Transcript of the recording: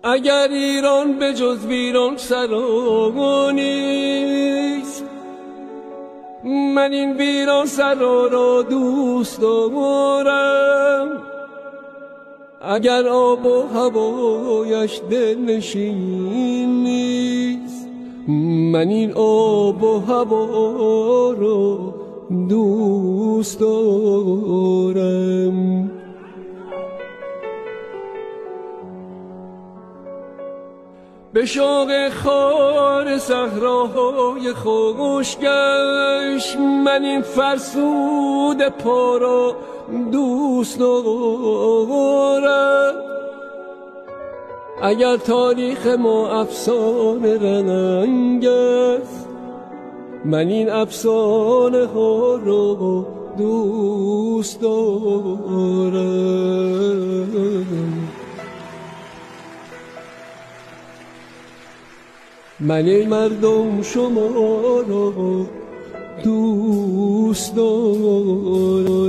اگر ایران به جز ویران سرا نیست، من این ویران سرا را دوست دارم. اگر آب و هوایش دلنشین نیست، من این آب و هوا را دوست دارم. به شوق خار صحراهای خشکش، من این فرسود پا را دوست دارم. اگر تاریخ ما افسانه رنگ است، من این افسانه ها را دوست دارم. من ای مردم شما را دوست دارم.